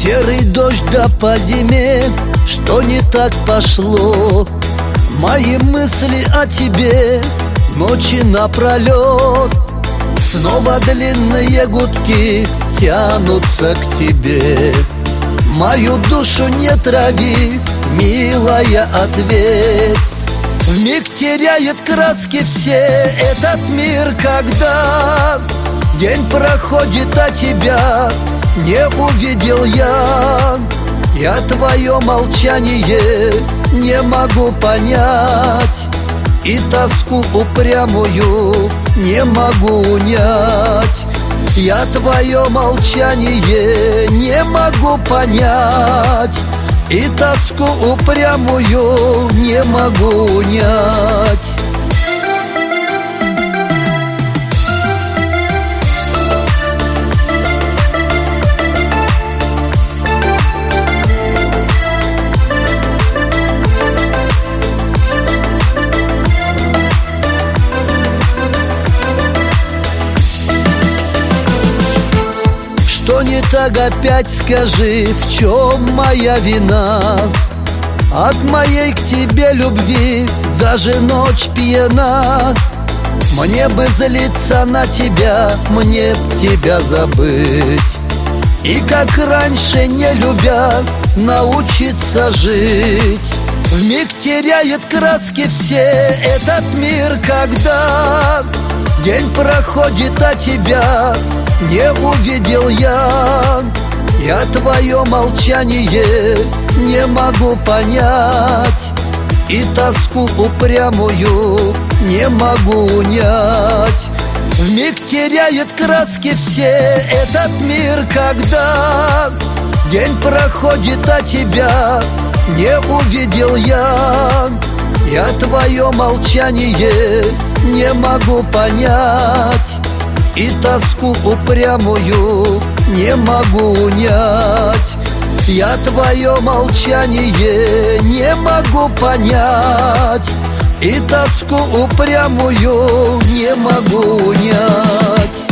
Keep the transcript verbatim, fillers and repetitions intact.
Серый дождь да по зиме, что не так пошло. Мои мысли о тебе ночи напролет. Снова длинные гудки тянутся к тебе. Мою душу не трави, милая, ответь. Вмиг теряет краски все этот мир, когда день проходит, а тебя не увидел я. Я твое молчание не могу понять, и тоску упрямую не могу унять. Я твое молчание не могу понять, и тоску упрямую не могу унять. Что не так, опять скажи, в чем моя вина? От моей к тебе любви даже ночь пьяна. Мне бы злиться на тебя, мне б тебя забыть, и как раньше, не любя, научиться жить. Вмиг теряет краски все этот мир, когда день проходит, а тебя не увидел я. Я твое молчание не могу понять, и тоску упрямую не могу унять. Вмиг теряет краски все этот мир, когда день проходит, а тебя не увидел я. Я твое молчание не могу понять, и тоску упрямую не могу унять. Я твое молчание не могу понять, и тоску упрямую не могу унять.